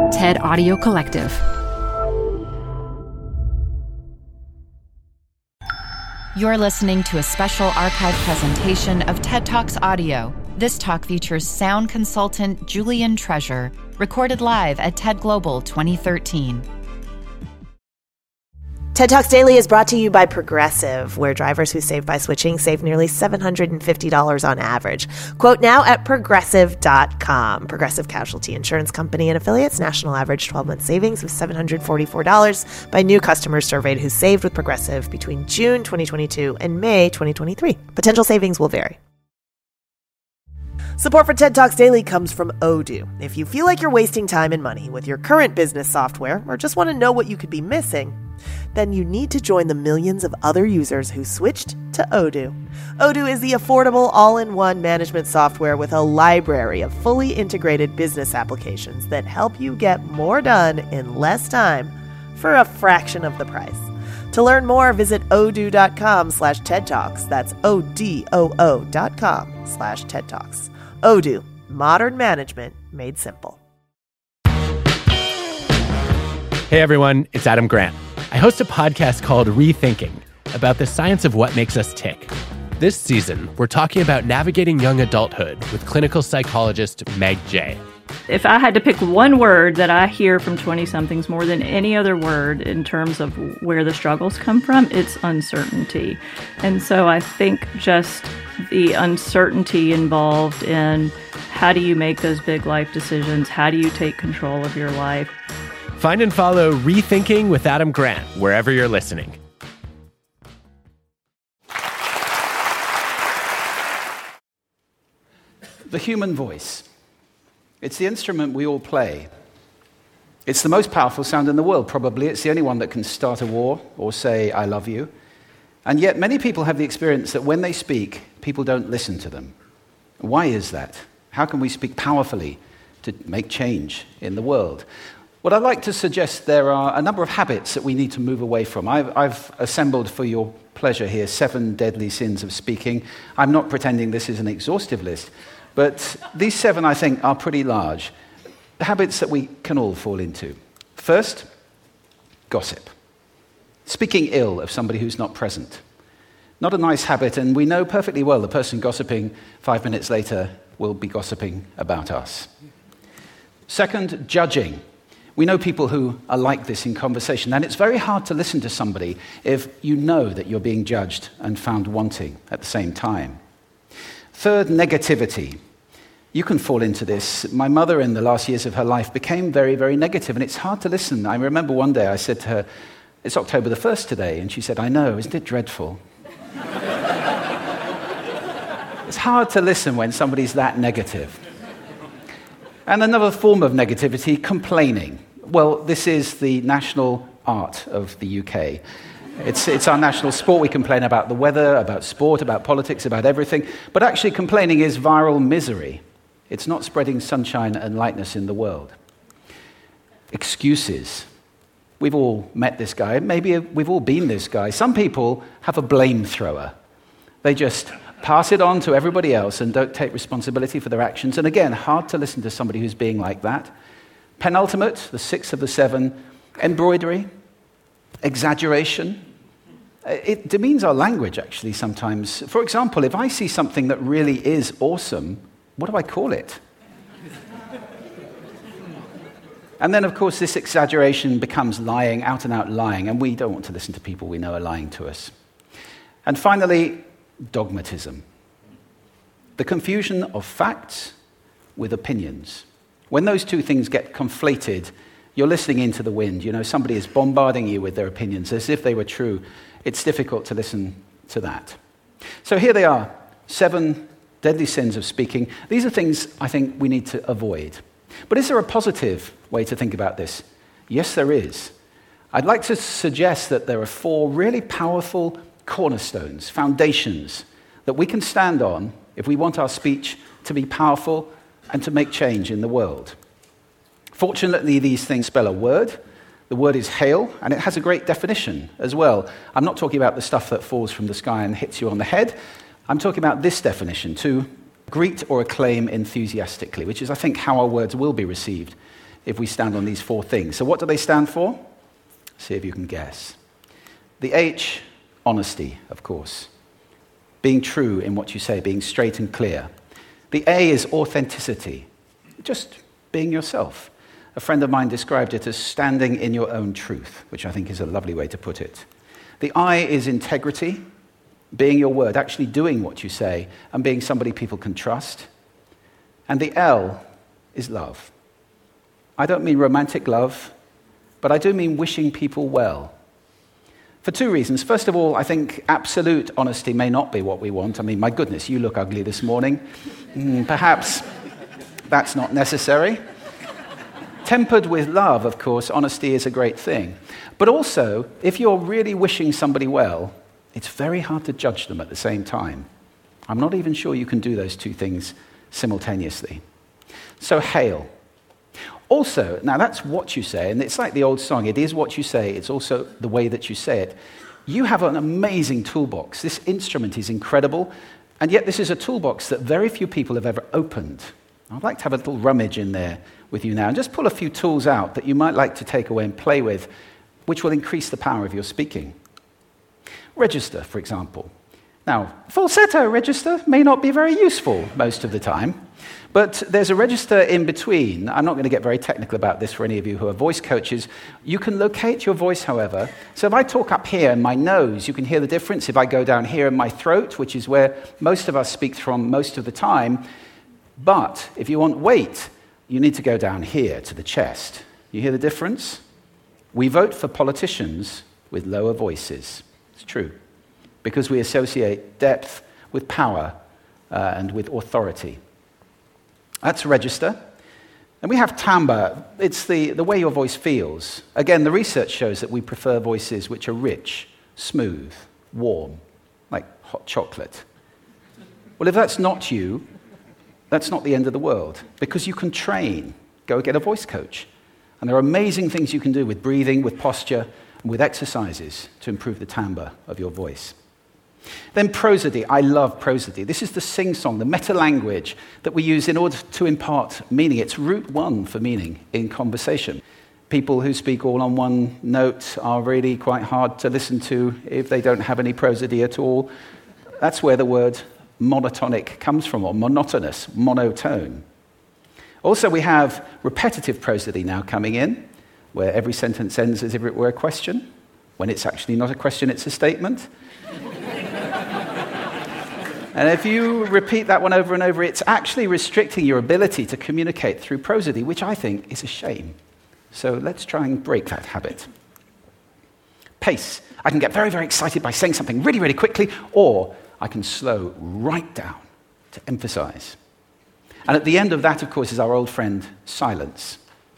TED Audio Collective. You're listening to a special archive presentation of TED Talks Audio. This talk features sound consultant Julian Treasure, recorded live at TED Global 2013. TED Talks Daily is brought to you by Progressive, where drivers who save by switching save nearly $750 on average. Quote now at Progressive.com. Progressive Casualty Insurance Company and affiliates. National average 12-month savings of $744 by new customers surveyed who saved with Progressive between June 2022 and May 2023. Potential savings will vary. Support for TED Talks Daily comes from Odoo. If you feel like you're wasting time and money with your current business software or just want to know what you could be missing, then you need to join the millions of other users who switched to Odoo. Odoo is the affordable all-in-one management software with a library of fully integrated business applications that help you get more done in less time for a fraction of the price. To learn more, visit odoo.com/TED Talks. That's ODOO.com/TED Talks. Odoo, modern management made simple. Hey everyone, it's Adam Grant. I host a podcast called Rethinking about the science of what makes us tick. This season, we're talking about navigating young adulthood with clinical psychologist Meg Jay. If I had to pick one word that I hear from 20-somethings more than any other word in terms of where the struggles come from, it's uncertainty. And so I think just the uncertainty involved in how do you make those big life decisions? How do you take control of your life? Find and follow Rethinking with Adam Grant wherever you're listening. The human voice. It's the instrument we all play. It's the most powerful sound in the world, probably. It's the only one that can start a war or say, I love you. And yet many people have the experience that when they speak, people don't listen to them. Why is that? How can we speak powerfully to make change in the world? What I'd like to suggest, there are a number of habits that we need to move away from. I've assembled for your pleasure here 7 deadly sins of speaking. I'm not pretending this is an exhaustive list, but these 7, I think, are pretty large. Habits that we can all fall into. First, gossip. Speaking ill of somebody who's not present. Not a nice habit, and we know perfectly well the person gossiping 5 minutes later will be gossiping about us. Second, judging. We know people who are like this in conversation, and it's very hard to listen to somebody if you know that you're being judged and found wanting at the same time. Third, negativity. You can fall into this. My mother, in the last years of her life, became very, very negative, and it's hard to listen. I remember one day I said to her, it's October the 1st today, and she said, I know, isn't it dreadful? It's hard to listen when somebody's that negative. And another form of negativity, complaining. Well, this is the national art of the UK. It's our national sport. We complain about the weather, about sport, about politics, about everything. But actually, complaining is viral misery. It's not spreading sunshine and lightness in the world. Excuses. We've all met this guy. Maybe we've all been this guy. Some people have a blame thrower. They just pass it on to everybody else and don't take responsibility for their actions. And again, hard to listen to somebody who's being like that. Penultimate, the 6th of the 7, embroidery, exaggeration. It demeans our language, actually, sometimes. For example, if I see something that really is awesome, what do I call it? And then, of course, this exaggeration becomes lying, out-and-out lying, and we don't want to listen to people we know are lying to us. And finally, dogmatism. The confusion of facts with opinions. When those two things get conflated, you're listening into the wind. You know, somebody is bombarding you with their opinions as if they were true. It's difficult to listen to that. So here they are, 7 deadly sins of speaking. These are things I think we need to avoid. But is there a positive way to think about this? Yes, there is. I'd like to suggest that there are 4 really powerful cornerstones, foundations, that we can stand on if we want our speech to be powerful and to make change in the world. Fortunately, these things spell a word. The word is hail, and it has a great definition as well. I'm not talking about the stuff that falls from the sky and hits you on the head. I'm talking about this definition, to greet or acclaim enthusiastically, which is, I think, how our words will be received if we stand on these 4 things. So what do they stand for? See if you can guess. The H, honesty, of course. Being true in what you say, being straight and clear. The A is authenticity, just being yourself. A friend of mine described it as standing in your own truth, which I think is a lovely way to put it. The I is integrity, being your word, actually doing what you say, and being somebody people can trust. And the L is love. I don't mean romantic love, but I do mean wishing people well. For 2 reasons. First of all, I think absolute honesty may not be what we want. I mean, my goodness, you look ugly this morning. Perhaps that's not necessary. Tempered with love, of course, honesty is a great thing. But also, if you're really wishing somebody well, it's very hard to judge them at the same time. I'm not even sure you can do those 2 things simultaneously. So, hail. Also, now that's what you say, and it's like the old song, it is what you say, it's also the way that you say it. You have an amazing toolbox. This instrument is incredible, and yet this is a toolbox that very few people have ever opened. I'd like to have a little rummage in there with you now, and just pull a few tools out that you might like to take away and play with, which will increase the power of your speaking. Register, for example. Now, falsetto register may not be very useful most of the time, but there's a register in between. I'm not going to get very technical about this for any of you who are voice coaches. You can locate your voice, however. So if I talk up here in my nose, you can hear the difference. If I go down here in my throat, which is where most of us speak from most of the time. But if you want weight, you need to go down here to the chest. You hear the difference? We vote for politicians with lower voices. It's true. Because we associate depth with power and with authority. That's register. And we have timbre. It's the way your voice feels. Again, the research shows that we prefer voices which are rich, smooth, warm, like hot chocolate. Well, if that's not you, that's not the end of the world, because you can train. Go get a voice coach. And there are amazing things you can do with breathing, with posture, and with exercises to improve the timbre of your voice. Then prosody. I love prosody. This is the sing-song, the meta-language that we use in order to impart meaning. It's route 1 for meaning in conversation. People who speak all on one note are really quite hard to listen to if they don't have any prosody at all. That's where the word monotonic comes from, or monotonous, monotone. Also, we have repetitive prosody now coming in, where every sentence ends as if it were a question, when it's actually not a question, it's a statement. And if you repeat that one over and over, it's actually restricting your ability to communicate through prosody, which I think is a shame. So let's try and break that habit. Pace. I can get very, very excited by saying something really, really quickly, or I can slow right down to emphasize. And at the end of that, of course, is our old friend, silence.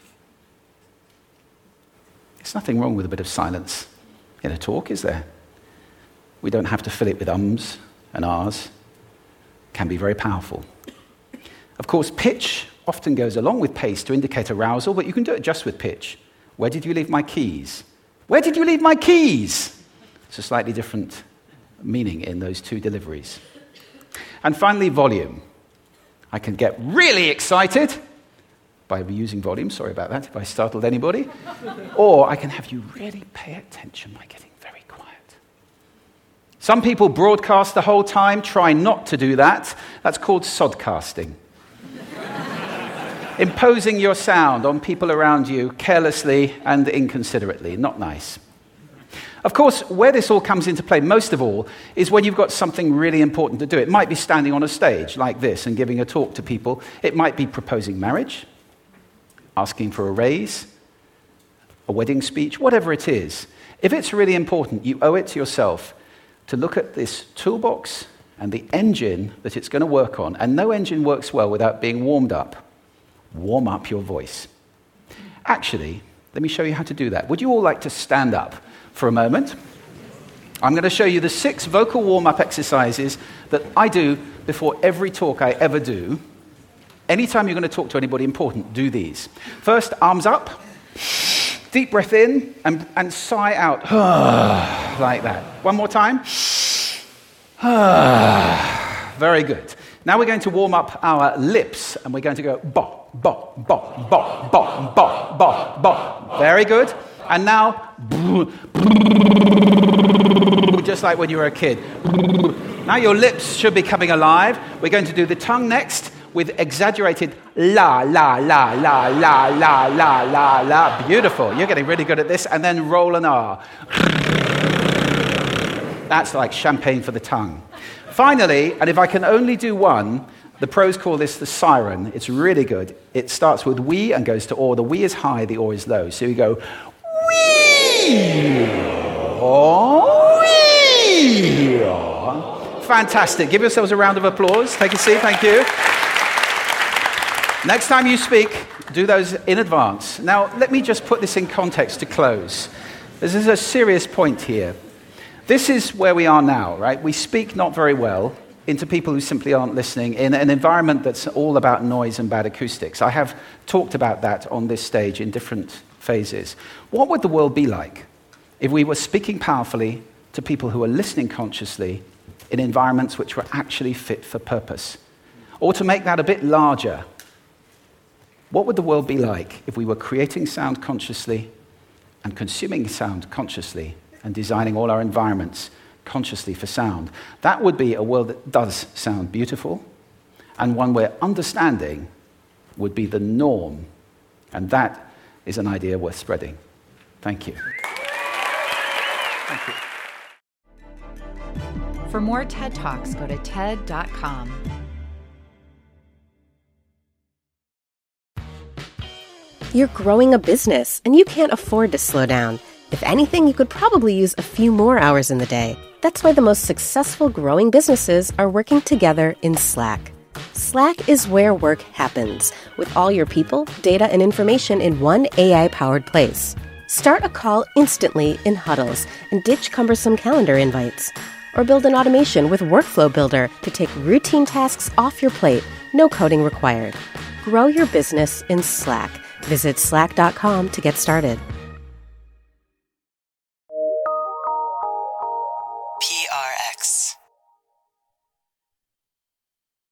There's nothing wrong with a bit of silence in a talk, is there? We don't have to fill it with ums and ahs. It can be very powerful. Of course, pitch often goes along with pace to indicate arousal, but you can do it just with pitch. Where did you leave my keys? Where did you leave my keys? It's a slightly different meaning in those 2 deliveries. And finally, volume. I can get really excited by using volume. Sorry about that if I startled anybody. Or I can have you really pay attention by getting very quiet. Some people broadcast the whole time. Try not to do that. That's called sodcasting. Imposing your sound on people around you carelessly and inconsiderately. Not nice. Of course, where this all comes into play most of all is when you've got something really important to do. It might be standing on a stage like this and giving a talk to people. It might be proposing marriage, asking for a raise, a wedding speech, whatever it is. If it's really important, you owe it to yourself to look at this toolbox and the engine that it's going to work on. And no engine works well without being warmed up. Warm up your voice. Actually, let me show you how to do that. Would you all like to stand up for a moment? I'm going to show you the 6 vocal warm-up exercises that I do before every talk I ever do. Anytime you're going to talk to anybody important, do these. First, arms up. Deep breath in and sigh out. Like that. One more time. Very good. Now we're going to warm up our lips, and we're going to go bop, bop, bop, bop, bop, bop, bop, bop. Very good. And now, just like when you were a kid. Now your lips should be coming alive. We're going to do the tongue next with exaggerated la, la, la, la, la, la, la, la, la. Beautiful. You're getting really good at this. And then roll an R. That's like champagne for the tongue. Finally, and if I can only do one, the pros call this the siren. It's really good. It starts with we and goes to or. The we is high, the or is low. So you go wee, or, wee. Fantastic. Give yourselves a round of applause. Take a seat. Thank you. Next time you speak, do those in advance. Now, let me just put this in context to close. This is a serious point here. This is where we are now, right? We speak not very well into people who simply aren't listening in an environment that's all about noise and bad acoustics. I have talked about that on this stage in different phases. What would the world be like if we were speaking powerfully to people who are listening consciously in environments which were actually fit for purpose? Or to make that a bit larger, what would the world be like if we were creating sound consciously and consuming sound consciously and designing all our environments consciously for sound? That would be a world that does sound beautiful, and one where understanding would be the norm. And that is an idea worth spreading. Thank you. Thank you. For more TED Talks, go to TED.com. You're growing a business, and you can't afford to slow down. If anything, you could probably use a few more hours in the day. That's why the most successful growing businesses are working together in Slack. Slack is where work happens, with all your people, data, and information in one AI-powered place. Start a call instantly in huddles and ditch cumbersome calendar invites. Or build an automation with Workflow Builder to take routine tasks off your plate, no coding required. Grow your business in Slack. Visit slack.com to get started.